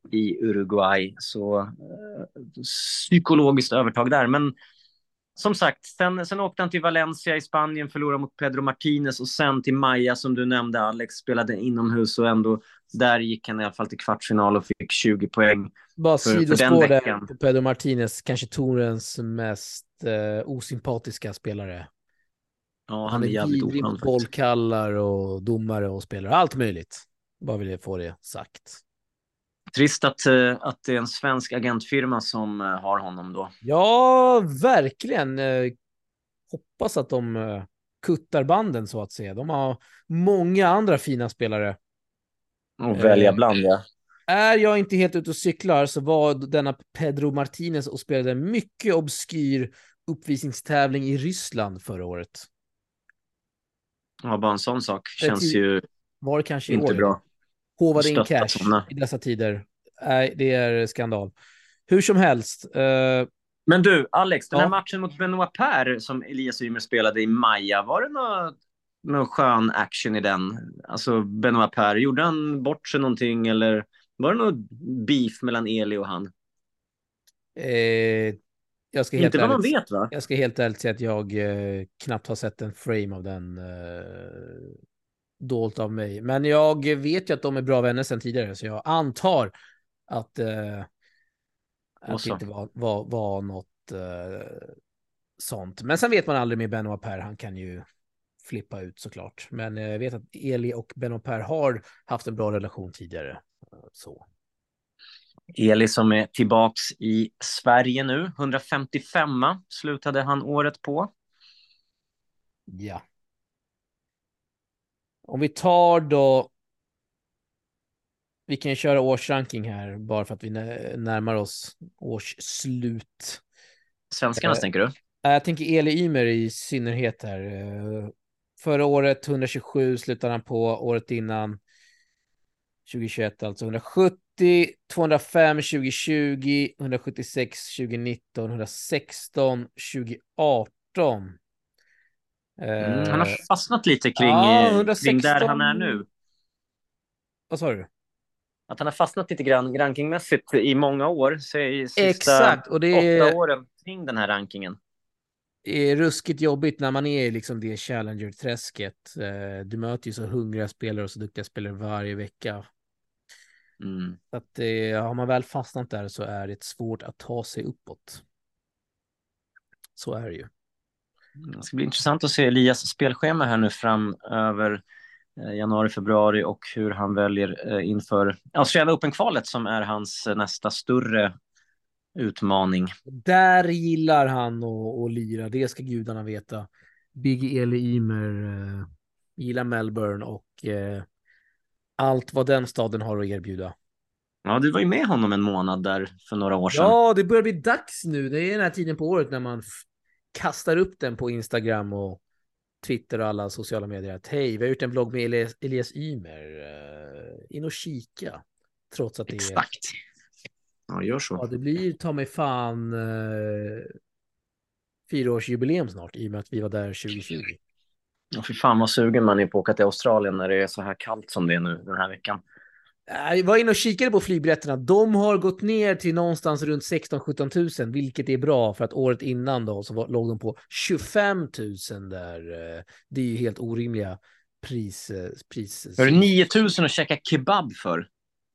[SPEAKER 2] i Uruguay. Så eh, psykologiskt övertag där. Men som sagt, sen, sen åkte han till Valencia i Spanien, förlorade mot Pedro Martinez och sen till Maja som du nämnde, Alex, spelade inomhus och ändå där gick han i alla fall till kvartsfinal och fick tjugo poäng
[SPEAKER 1] Bara
[SPEAKER 2] för, för den
[SPEAKER 1] sidospår där
[SPEAKER 2] veckan.
[SPEAKER 1] på Pedro Martinez, kanske Torens mest eh, osympatiska spelare.
[SPEAKER 2] Ja, han,
[SPEAKER 1] Han
[SPEAKER 2] är
[SPEAKER 1] är
[SPEAKER 2] jävligt
[SPEAKER 1] vidrig
[SPEAKER 2] oskön
[SPEAKER 1] mot
[SPEAKER 2] faktiskt.
[SPEAKER 1] bollkallar och domare och spelare. Allt möjligt. Bara vill jag få det sagt.
[SPEAKER 2] Trist att, eh, att det är en svensk agentfirma som eh, har honom då.
[SPEAKER 1] Ja, verkligen. Eh, hoppas att de eh, kuttar banden så att säga. De har många andra fina spelare.
[SPEAKER 2] Och
[SPEAKER 1] Eh,
[SPEAKER 2] välja bland, ja.
[SPEAKER 1] Är jag inte helt ute och cyklar så var denna Pedro Martinez och spelade en mycket obskyr uppvisningstävling i Ryssland förra året.
[SPEAKER 2] Ja, bara en sån sak
[SPEAKER 1] Det
[SPEAKER 2] känns
[SPEAKER 1] tid-
[SPEAKER 2] ju
[SPEAKER 1] Var det kanske i
[SPEAKER 2] inte
[SPEAKER 1] år?
[SPEAKER 2] bra.
[SPEAKER 1] Håvade in
[SPEAKER 2] Stöttat
[SPEAKER 1] cash
[SPEAKER 2] såna.
[SPEAKER 1] i dessa tider. Nej, det är skandal. Hur som helst. eh,
[SPEAKER 2] Men du, Alex, den här
[SPEAKER 1] ja.
[SPEAKER 2] matchen mot Benoit Per som Elias Ymer spelade i Maja, var det någon, någon skön action i den? Alltså, Benoit Per, gjorde han bort sig någonting eller var det något beef mellan Eli och han?
[SPEAKER 1] Eh, jag ska helt
[SPEAKER 2] Inte vad man
[SPEAKER 1] ärligt,
[SPEAKER 2] vet, va?
[SPEAKER 1] jag ska helt ärligt säga att jag eh, knappt har sett en frame av den eh, dolt av mig. Men jag vet ju att de är bra vänner sedan tidigare, så jag antar att, eh,
[SPEAKER 2] Och
[SPEAKER 1] att det
[SPEAKER 2] så.
[SPEAKER 1] inte var, var, var något eh, sånt. Men sen vet man aldrig med Benoit Per, han kan ju flippa ut såklart. Men jag vet att Eli och Benoit Per har haft en bra relation tidigare. Så.
[SPEAKER 2] Eli som är tillbaks i Sverige nu, hundrafemtiofem slutade han året på.
[SPEAKER 1] Ja. Om vi tar då, vi kan köra årsranking här bara för att vi närmar oss årsslut.
[SPEAKER 2] Svenskarnas,
[SPEAKER 1] Eh,
[SPEAKER 2] tänker du?
[SPEAKER 1] Jag tänker Eli Ymer i synnerhet här. Eh, Förra året hundratjugosju slutade han på, året innan tjugohundratjugoett alltså hundrasjuttio, tvåhundrafem tjugotjugo, hundrasjuttiosex tjugonitton, hundrasexton tjugoarton.
[SPEAKER 2] Mm, han har
[SPEAKER 1] Eh,
[SPEAKER 2] fastnat lite kring,
[SPEAKER 1] ja,
[SPEAKER 2] eh, kring där
[SPEAKER 1] hundrasexton.
[SPEAKER 2] han är nu.
[SPEAKER 1] Vad sa du?
[SPEAKER 2] Att han har fastnat lite grann rankingmässigt i många år, säg sista
[SPEAKER 1] Exakt, och det
[SPEAKER 2] åtta
[SPEAKER 1] är,
[SPEAKER 2] åren kring den här rankingen.
[SPEAKER 1] är ruskigt jobbigt när man är i liksom det Challenger-träsket. Eh, du möter ju så hungriga spelare och så duktiga spelare varje vecka.
[SPEAKER 2] Mm.
[SPEAKER 1] Så att eh, har man väl fastnat där så är det svårt att ta sig uppåt. Så är det ju.
[SPEAKER 2] Det ska bli intressant att se Elias spelschema här nu framöver eh, januari, februari och hur han väljer eh, inför Australian Open-kvalet som är hans eh, nästa större utmaning.
[SPEAKER 1] Där gillar han att lira, det ska gudarna veta. Big Eli Ymer eh, gillar Melbourne och eh, allt vad den staden har att erbjuda.
[SPEAKER 2] Ja, du var ju med honom en månad där för några år sedan.
[SPEAKER 1] Ja, det börjar bli dags nu. Det är den här tiden på året när man f- kastar upp den på Instagram och Twitter och alla sociala medier. Att hej, vi har gjort en vlogg med Elias, Elias Ymer. Uh, in och kika. Trots att det är...
[SPEAKER 2] Exakt. Ja, gör så.
[SPEAKER 1] Ja, det blir ta mig fan uh, fyraårsjubileum snart i och med att vi var där tjugohundratjugo.
[SPEAKER 2] Ja, för fan vad sugen man är på att åka till Australien när det är så här kallt som det är nu den här veckan.
[SPEAKER 1] Jag var inne och kikade på flygbiljetterna. De har gått ner till någonstans runt sexton sjutton tusen, vilket är bra för att året innan då så var, låg de på tjugofem tusen där. Det är ju helt orimliga pris. pris
[SPEAKER 2] Är det nio tusen att käka kebab för?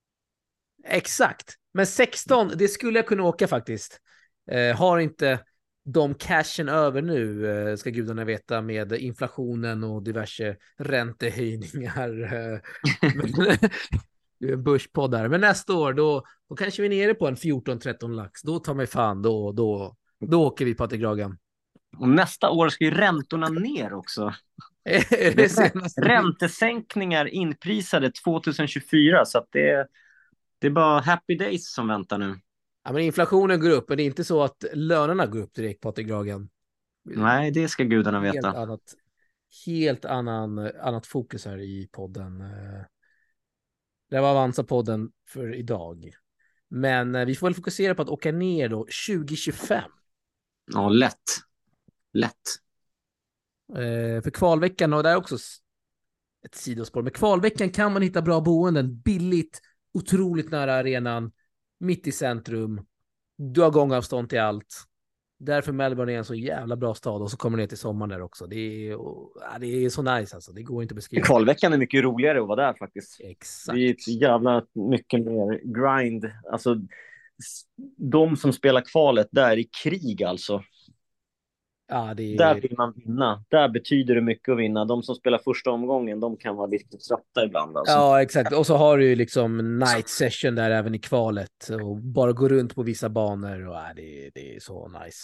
[SPEAKER 1] Exakt. Men sexton, det skulle jag kunna åka faktiskt. Eh, har inte de cashen över nu, eh, ska gudarna veta, med inflationen och diverse räntehöjningar. Eh, men, det är en börspodd där. Men nästa år, då, då kanske vi är nere på en fjorton tretton lax. Då tar mig fan, då, då, då åker vi Patrik Gragan.
[SPEAKER 2] Och nästa år ska ju räntorna ner också.
[SPEAKER 1] Är det senaste?
[SPEAKER 2] Räntesänkningar inprisade tjugohundratjugofyra, så att det, det är bara happy days som väntar nu.
[SPEAKER 1] Ja, men inflationen går upp, men det är inte så att lönerna går upp direkt, Patrik Gragan.
[SPEAKER 2] Nej, det ska gudarna
[SPEAKER 1] Helt
[SPEAKER 2] veta.
[SPEAKER 1] annat, helt annan, annat fokus här i podden. Det var Avanza-podden för idag. Men vi får väl fokusera på att åka ner då tjugo tjugofem.
[SPEAKER 2] Ja, lätt. Lätt.
[SPEAKER 1] Eh, för kvalveckan, och det är också ett sidospår. Med kvalveckan kan man hitta bra boenden billigt, otroligt nära arenan. mitt i centrum. Du har gångavstånd till allt. Därför Melbourne är en så jävla bra stad och så kommer ner till sommaren där också. Det är, och, ja, det är så nice alltså. Det går inte att beskriva.
[SPEAKER 2] Kvalveckan är mycket roligare att vara där faktiskt.
[SPEAKER 1] Exakt.
[SPEAKER 2] Det är ett jävla mycket mer grind. Alltså, de som spelar kvalet där i krig alltså.
[SPEAKER 1] Ja, det är...
[SPEAKER 2] Där vill man vinna. Där betyder det mycket att vinna. De som spelar första omgången, de kan vara lite trötta ibland. Alltså.
[SPEAKER 1] Ja, exakt. Och så har du ju liksom night session där även i kvalet. Och bara gå runt på vissa banor. Och, ja, det, det är så nice.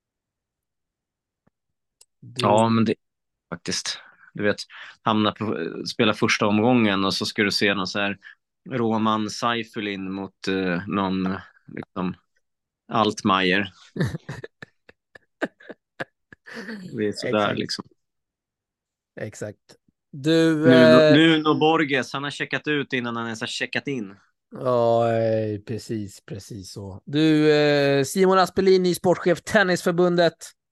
[SPEAKER 1] Du...
[SPEAKER 2] Ja, men det faktiskt. Du vet, hamna på, spela första omgången och så ska du se någon så här Roman Seifelin mot uh, någon liksom Altmaier. Det är sådär
[SPEAKER 1] Exakt.
[SPEAKER 2] liksom.
[SPEAKER 1] Exakt. Du...
[SPEAKER 2] Nuno,
[SPEAKER 1] Eh...
[SPEAKER 2] Nuno Borges, han har checkat ut innan han ens har checkat in.
[SPEAKER 1] Ja, eh, precis, precis så. Du, eh, Simon Aspelin, ny sportchef, Tennisförbundet.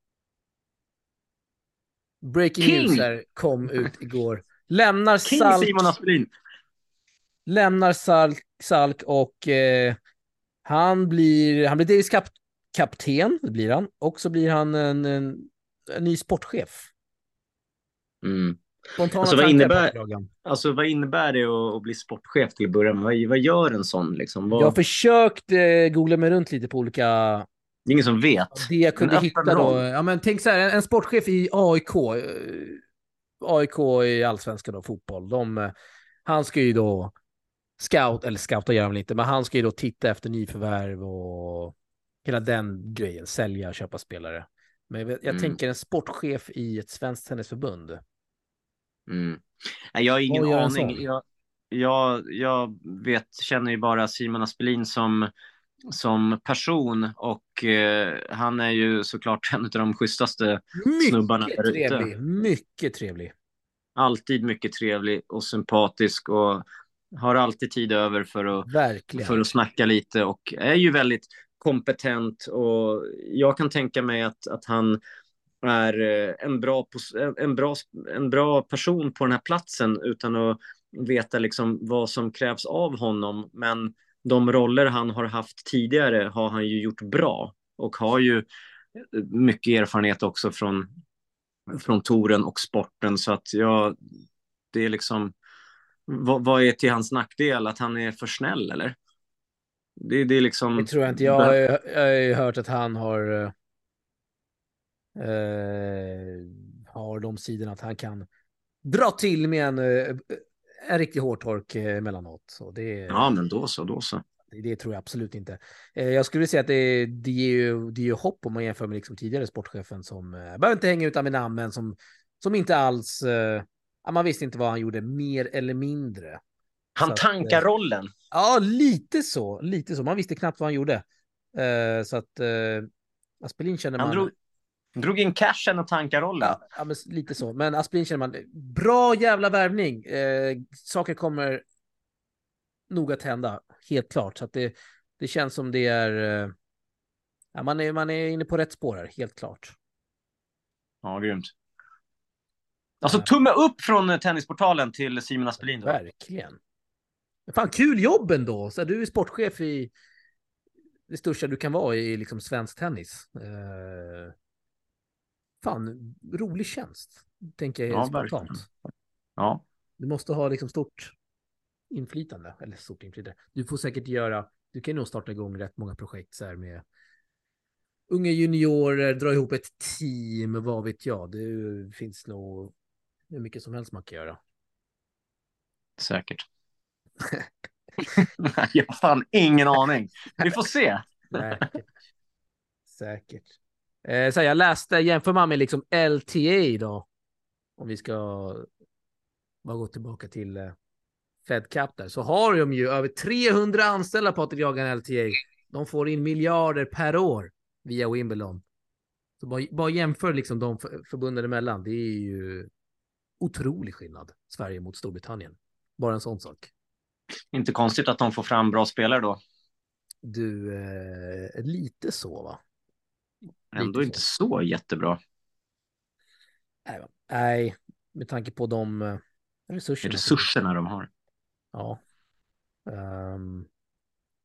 [SPEAKER 1] Breaking
[SPEAKER 2] King!
[SPEAKER 1] news här kom ut igår. Lämnar
[SPEAKER 2] King
[SPEAKER 1] Salk.
[SPEAKER 2] Simon Aspelin.
[SPEAKER 1] Lämnar Salk, Salk och eh, han blir han blir Davis kap, kapten, det blir han. Och så blir han en, en, en ny sportchef.
[SPEAKER 2] Mm.
[SPEAKER 1] Spontana
[SPEAKER 2] Alltså, vad
[SPEAKER 1] tankar,
[SPEAKER 2] innebär,
[SPEAKER 1] Patrik.
[SPEAKER 2] alltså vad innebär det att, att bli sportchef till början? Vad, vad gör en sån liksom? Vad...
[SPEAKER 1] Jag försökte eh, googla mig runt lite på olika...
[SPEAKER 2] Det är ingen som vet.
[SPEAKER 1] Det jag kunde
[SPEAKER 2] En
[SPEAKER 1] hitta
[SPEAKER 2] öppen
[SPEAKER 1] då.
[SPEAKER 2] roll.
[SPEAKER 1] Ja, men tänk så här, en, en sportchef i A I K. eh, A I K i allsvenskan och fotboll. De, eh, han ska ju då scout, eller scouta gör han väl inte, men han ska ju då titta efter nyförvärv och hela den grejen. Sälja, köpa spelare. Men jag, vet- jag
[SPEAKER 2] Mm.
[SPEAKER 1] tänker en sportchef i ett svenskt tennisförbund.
[SPEAKER 2] Mm. Nej, jag har ingen
[SPEAKER 1] Vad gör en
[SPEAKER 2] aning.
[SPEAKER 1] sån?
[SPEAKER 2] Jag, jag, jag vet, känner ju bara Simon Aspelin som, som person och eh, han är ju såklart en av de schysstaste snubbarna
[SPEAKER 1] Mycket
[SPEAKER 2] där ute.
[SPEAKER 1] trevlig. Mycket trevlig.
[SPEAKER 2] Alltid mycket trevlig och sympatisk och har alltid tid över för att,
[SPEAKER 1] Verkligen.
[SPEAKER 2] för att snacka lite och är ju väldigt kompetent och jag kan tänka mig att, att han är eh, en bra, en, bra, en bra person på den här platsen utan att veta liksom vad som krävs av honom. Men de roller han har haft tidigare har han ju gjort bra och har ju mycket erfarenhet också från, från touren och sporten. Så att jag, det är liksom, vad, vad är till hans nackdel? Att han är för snäll eller? Det, det är liksom...
[SPEAKER 1] Det tror jag inte. Jag har, jag har ju hört att han har eh, har de sidorna att han kan dra till med en, eh, en riktig hårtork eh, emellanåt. Så det,
[SPEAKER 2] Ja, men då så, då så.
[SPEAKER 1] det, det tror jag absolut inte. Eh, jag skulle säga att det, det, är ju, det är ju hopp om man jämför med liksom tidigare sportchefen som eh, behöver inte hänga utan med namn, men som, som inte alls... Eh, man visste inte vad han gjorde, mer eller mindre.
[SPEAKER 2] Han
[SPEAKER 1] att,
[SPEAKER 2] tankar
[SPEAKER 1] eh,
[SPEAKER 2] rollen.
[SPEAKER 1] Ja, lite så. Lite så. Man visste knappt vad han gjorde. Eh, så att eh, Aspelin känner
[SPEAKER 2] Han
[SPEAKER 1] man...
[SPEAKER 2] drog, drog in cashen och tankar rollen.
[SPEAKER 1] Ja, ja, men lite så. Men Aspelin känner man... Bra jävla värvning. Eh, saker kommer nog att hända. Helt klart. Så att det, det känns som det är... Eh, ja, man, är man är inne på rätt spår här. Helt klart.
[SPEAKER 2] Ja, grymt. Alltså tumme upp från Tennisportalen till Simon Aspelin då.
[SPEAKER 1] Verkligen. Fan, kul jobb ändå. Så du är sportchef i det största du kan vara i liksom svensk tennis. Eh, fan, rolig tjänst. Tänker jag
[SPEAKER 2] Ja,
[SPEAKER 1] spontant.
[SPEAKER 2] verkligen. Ja.
[SPEAKER 1] Du måste ha liksom stort inflytande. Eller stort inflytande. Du får säkert göra... Du kan nog starta igång rätt många projekt så här med unga juniorer, dra ihop ett team, vad vet jag. Det finns nog hur mycket som helst man kan göra.
[SPEAKER 2] Säkert. Jag har fan ingen aning. Vi får se.
[SPEAKER 1] Säkert. Säkert. Eh, så här, jag läste, jämför man med liksom L T A då, om vi ska bara gå tillbaka till eh, Fed Cup där, så har de ju över trehundra anställda på att jaga L T A. De får in miljarder per år via Wimbledon. Så bara, bara jämför liksom de förbunden emellan. Det är ju otrolig skillnad. Sverige mot Storbritannien. Bara en sån sak.
[SPEAKER 2] Inte konstigt att de får fram bra spelare då.
[SPEAKER 1] Du, eh, lite så va?
[SPEAKER 2] Ändå inte så jättebra.
[SPEAKER 1] Nej, nej, med tanke på de eh, resurserna.
[SPEAKER 2] Resurserna de har.
[SPEAKER 1] Ja. Um,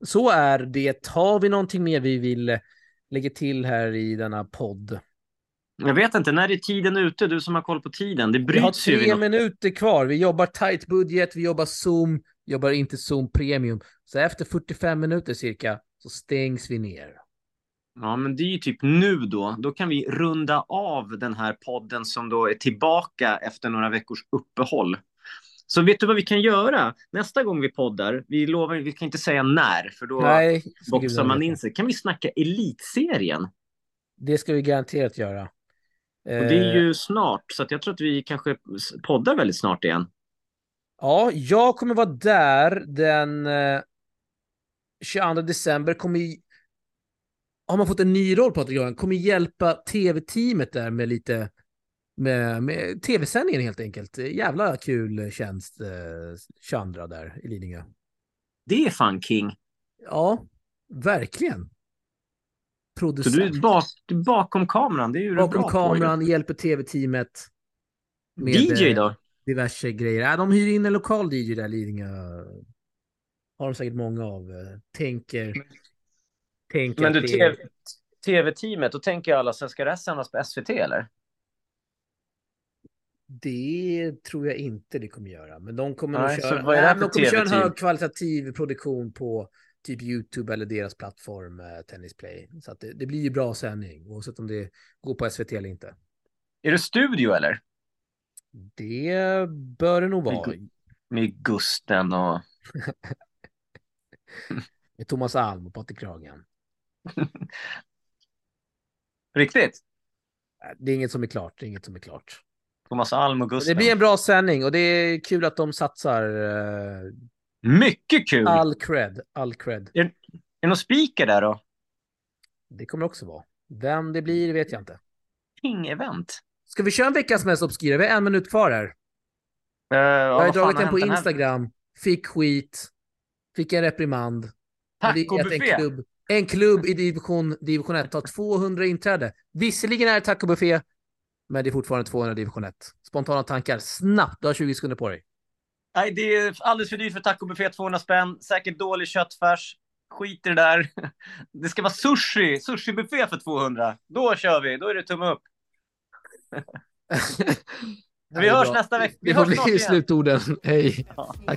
[SPEAKER 1] Så är det. Har vi någonting mer vi vill lägga till här i denna podd?
[SPEAKER 2] Jag vet inte, när är tiden ute? Du som har koll på tiden. Det
[SPEAKER 1] Vi har
[SPEAKER 2] bryts ju vid
[SPEAKER 1] tre
[SPEAKER 2] något.
[SPEAKER 1] minuter kvar. Vi jobbar tight budget, vi jobbar Zoom, jobbar inte Zoom Premium. Så efter fyrtiofem minuter cirka så stängs vi ner.
[SPEAKER 2] Ja, men det är ju typ nu då. Då kan vi runda av den här podden som då är tillbaka efter några veckors uppehåll. Så vet du vad vi kan göra? Nästa gång vi poddar, vi lovar, vi kan inte säga när, för då
[SPEAKER 1] Nej,
[SPEAKER 2] boxar man in sig. Kan vi snacka elitserien?
[SPEAKER 1] Det ska vi garanterat göra.
[SPEAKER 2] Och det är ju snart, så att jag tror att vi kanske poddar väldigt snart igen.
[SPEAKER 1] Ja, jag kommer vara där den eh, tjugoandra december. Kommer i, har man fått en ny roll, Patrik Johan, kommer hjälpa tv-teamet där med lite med, med tv-sändningen helt enkelt. Jävla kul tjänst, eh, tjugoandra där i Lidingö.
[SPEAKER 2] Det är fan king.
[SPEAKER 1] Ja, verkligen. Producent.
[SPEAKER 2] Så du är, bak, du är bakom kameran, det är ju
[SPEAKER 1] bakom
[SPEAKER 2] bra
[SPEAKER 1] kameran,
[SPEAKER 2] på,
[SPEAKER 1] hjälper tv-teamet med
[SPEAKER 2] D J då?
[SPEAKER 1] diverse grejer. Ja, de hyr in en lokal D J där i Lidingö. Har de säkert många av. Tänker, tänker
[SPEAKER 2] Men du,
[SPEAKER 1] det är...
[SPEAKER 2] tv-teamet, då tänker jag alla sen ska det sändas på S V T eller?
[SPEAKER 1] Det tror jag inte det kommer göra. Men de kommer
[SPEAKER 2] Nej,
[SPEAKER 1] nog köra,
[SPEAKER 2] vad är det här
[SPEAKER 1] nej,
[SPEAKER 2] för
[SPEAKER 1] de kommer köra en
[SPEAKER 2] T V-team?
[SPEAKER 1] högkvalitativ produktion på typ YouTube eller deras plattform eh, Tennisplay. Så att det, det blir ju bra sändning oavsett om det går på S V T eller inte.
[SPEAKER 2] Är det studio eller?
[SPEAKER 1] Det bör det nog vara.
[SPEAKER 2] Med, med Gusten och...
[SPEAKER 1] Med Thomas Alm och Patrik Kragen.
[SPEAKER 2] Riktigt?
[SPEAKER 1] Det är inget som är klart. Det är inget som är klart.
[SPEAKER 2] Thomas Alm och Gusten.
[SPEAKER 1] Det blir en bra sändning och det är kul att de satsar. Uh,
[SPEAKER 2] Mycket kul!
[SPEAKER 1] All cred. All cred.
[SPEAKER 2] Är, är det någon speaker där då?
[SPEAKER 1] Det kommer också vara. Vem det blir vet jag inte.
[SPEAKER 2] King-event.
[SPEAKER 1] Ska vi köra en veckans mest obskyra? Vi har en minut kvar här.
[SPEAKER 2] Uh,
[SPEAKER 1] jag har dragit den på
[SPEAKER 2] den
[SPEAKER 1] Instagram. Fick skit. Fick en reprimand.
[SPEAKER 2] Taco-buffé.
[SPEAKER 1] En klubb, en klubb i division, division ett tar tvåhundra inträde. Visserligen är det taco-buffé, men det är fortfarande tvåhundra division ett. Spontana tankar. Snabbt. Du har tjugo sekunder på dig.
[SPEAKER 2] Nej, det är alldeles för dyrt för taco-buffé. tvåhundra spänn. Säkert dålig köttfärs. Skit i det där. Det ska vara sushi. Sushi-buffé för tvåhundra. Då kör vi. Då är det tumme upp. Vi hörs bra. Nästa vecka. Vi
[SPEAKER 1] det
[SPEAKER 2] hörs
[SPEAKER 1] får
[SPEAKER 2] snart
[SPEAKER 1] bli
[SPEAKER 2] igen.
[SPEAKER 1] slutorden. Hej.
[SPEAKER 2] Ja.
[SPEAKER 1] Tack.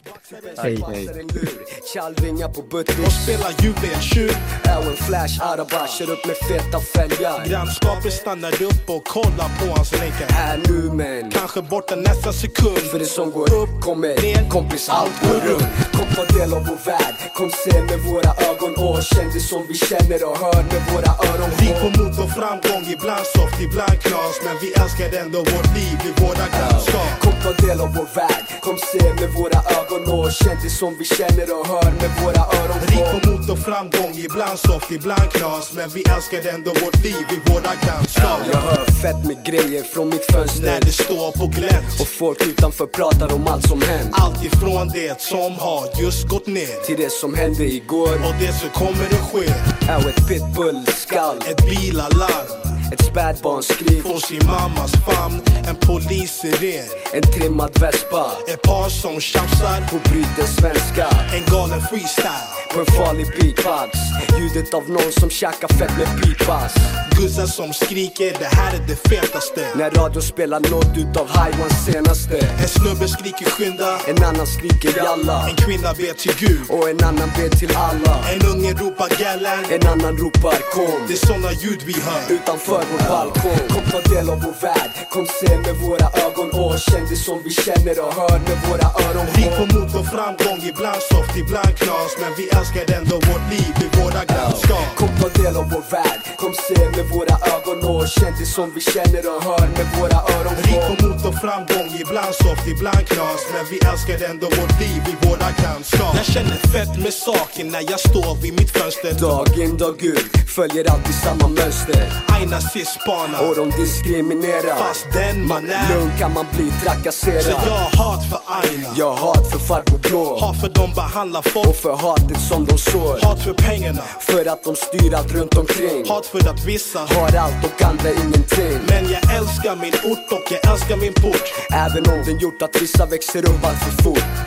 [SPEAKER 1] Hej. Hej.
[SPEAKER 3] Kallringar på buttis. Och spelar juvetjuv. Är en flash araba. Kör upp med feta fälgar.
[SPEAKER 4] Grannskapet stannar upp och kollar på hans länkar.
[SPEAKER 3] Här nu men
[SPEAKER 4] kanske borta nästa sekund.
[SPEAKER 3] För det som går upp kommer ner. Kompis allt går runt. Kom ta del av vår värld. Kom se med våra ögon. Och känn det som vi känner och hör med våra öron.
[SPEAKER 4] Vi får mot och framgång. Ibland soft, ibland knas. Men vi älskar ändå vårt liv i våra grannskap.
[SPEAKER 3] Kom ta del av vår värld. Kom se med våra ögon. Och känn det som vi känner och hör med våra öron.
[SPEAKER 4] Vi får mot och framgång. Ibland soft, ibland knas. Men vi älskar ändå vårt liv i våra grannskap.
[SPEAKER 3] Jag hör fett med grejer från mitt fönster.
[SPEAKER 4] När det står på glänt.
[SPEAKER 3] Och folk utanför pratar om allt som hänt.
[SPEAKER 4] Allt ifrån det som har just gått ner.
[SPEAKER 3] Till det som hände igår.
[SPEAKER 4] Och det som kommer att ske.
[SPEAKER 3] Är ett pitbull-skall.
[SPEAKER 4] Ett bilalarm.
[SPEAKER 3] Ett spädbarnsskrik.
[SPEAKER 4] Får sin mammas famn. En polissiren.
[SPEAKER 3] En trimmad vespa.
[SPEAKER 4] Ett par som tjafsar.
[SPEAKER 3] På bryter svenska.
[SPEAKER 4] En galen freestyle.
[SPEAKER 3] På en farlig beatbox. Ljudet av någon som tjackar fett med beatbox.
[SPEAKER 4] Guzzar som skriker, det här är det fetaste.
[SPEAKER 3] När radio spelar något utav Highwans senaste.
[SPEAKER 4] En snubbe skriker skynda.
[SPEAKER 3] En annan skriker jalla.
[SPEAKER 4] En kvinna ber till Gud.
[SPEAKER 3] Och en annan ber till alla.
[SPEAKER 4] En unge ropar gallan.
[SPEAKER 3] En annan ropar kom.
[SPEAKER 4] Det är såna ljud vi hör
[SPEAKER 3] utanför vår balkong. Kom ta del av vår värld. Kom se med våra ögon. Och känn det som vi känner och hör med våra öron.
[SPEAKER 4] Vi får mot och framgång. Ibland soft, ibland knas. Men vi älskar ändå vårt liv i våra grannskap.
[SPEAKER 3] Kom ta del av vår värld. Kom se med våra ögon. Och känn det som vi känner och hör med våra öron.
[SPEAKER 4] Vi får mot och framgång. Ibland soft, ibland knas. Men vi älskar ändå vårt liv i våra grannskap. Jag känner fett med saken när jag står vid mitt fönster.
[SPEAKER 3] Dag in, dag ut. Följer alltid samma mönster.
[SPEAKER 4] Aina sispanar.
[SPEAKER 3] Och de diskriminerar.
[SPEAKER 4] Fast den man är.
[SPEAKER 3] Lugn kan man bli trakasserad.
[SPEAKER 4] Så jag har hat för Aina.
[SPEAKER 3] Jag har hat för farbror blå.
[SPEAKER 4] Hat för de behandlar folk.
[SPEAKER 3] Och för hatet som de sår.
[SPEAKER 4] Hat för pengarna.
[SPEAKER 3] För att de styr allt runt omkring.
[SPEAKER 4] Hat för att vissa
[SPEAKER 3] har allt och andra ingenting.
[SPEAKER 4] Men jag älskar min ort och jag älskar min port.
[SPEAKER 3] Även om den gjort att vissa växer upp allt för fort.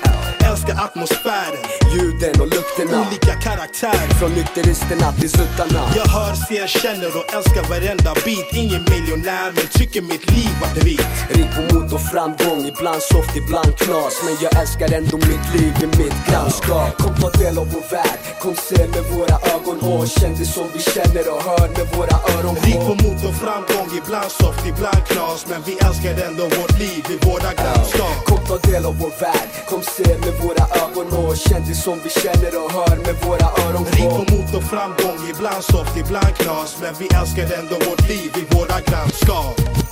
[SPEAKER 4] älskar atmosfären,
[SPEAKER 3] ljuden och lukterna,
[SPEAKER 4] olika karaktärer,
[SPEAKER 3] från nykteristerna till suttarna.
[SPEAKER 4] Jag hör, ser, känner och älskar varenda bit. Ingen miljonär men tycker mitt liv var rikt.
[SPEAKER 3] Rik på mot och framgång, ibland soft, ibland knas. Men jag älskar ändå mitt liv i mitt grannskap. Kom ta del av vår värld, kom se med våra ögon och känn det som vi känner och hör med våra öron.
[SPEAKER 4] Rik på mot och framgång, ibland soft, ibland knas. Men vi älskar ändå vårt liv i våra grannskap.
[SPEAKER 3] Kom ta del av vår värld, kom se med våra ögon och känn det som vi känner och hör med våra öron.
[SPEAKER 4] Rik på mot och framgång, ibland soft, ibland knas. Men vi älskar ändå vårt liv i våra grannskap.